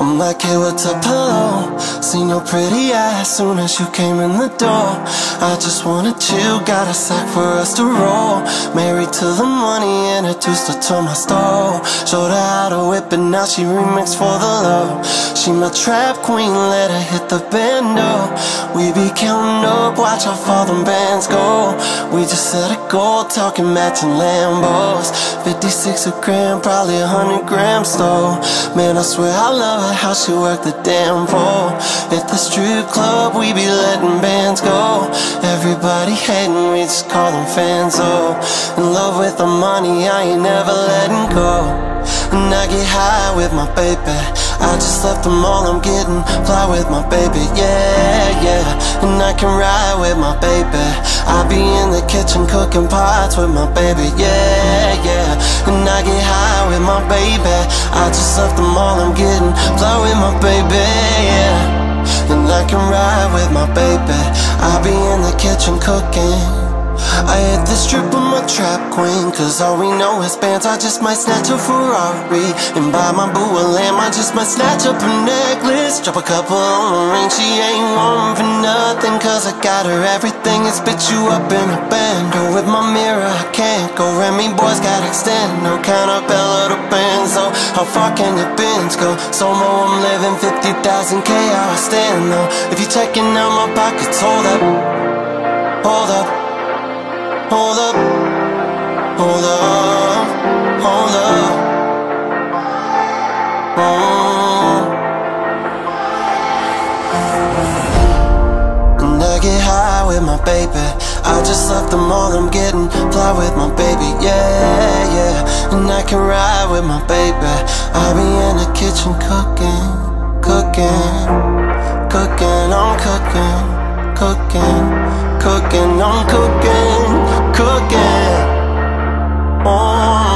I'm like, hey, what's up, hello? Seen your pretty ass soon as you came in the door. I just wanna chill, got a sack for us to roll. Married to the money, introduced her to my stove. Showed her how to whip it, now she remixed for the low. She my trap queen, let her hit the bando. We be counting up, watch how far them bands go. We just set a goal, talking matching Lambos. 56 a gram, probably 100 grams though. Man, I swear I love her, how she work the damn pole. At the strip club, we be letting bands go. Everybody hating, we just call them fans, oh. In love with the money, I ain't never letting go. And I get high with my baby. I just left the mall, I'm getting fly with my baby, yeah, yeah. And I can ride with my baby. I be in the kitchen cooking pots with my baby, yeah, yeah. And I get high with my baby. I just left the mall, I'm getting fly with my baby, yeah. And I can ride with my baby. I be in the kitchen cooking. I hit the strip with my trap queen, cause all we know is bands. I just might snatch a Ferrari and buy my boo a lamb. I just might snatch up a necklace, drop a couple on the ring. She ain't one for nothing, cause I got her everything and spit you up in a bando. With my mirror I can't go, Remy boys got extend. No count up Bella to Benzo. How far can your bins go? So more I'm living 50,000 K, how I stand though. If you checking out my pockets, hold up, hold up, hold up, hold up, hold up. And I get high with my baby. I just left the mall, I'm getting fly with my baby, yeah, yeah. And I can ride with my baby. I be in the kitchen cooking, cooking, cooking, I'm cooking, cooking, cooking, I'm cooking, cooking. Oh.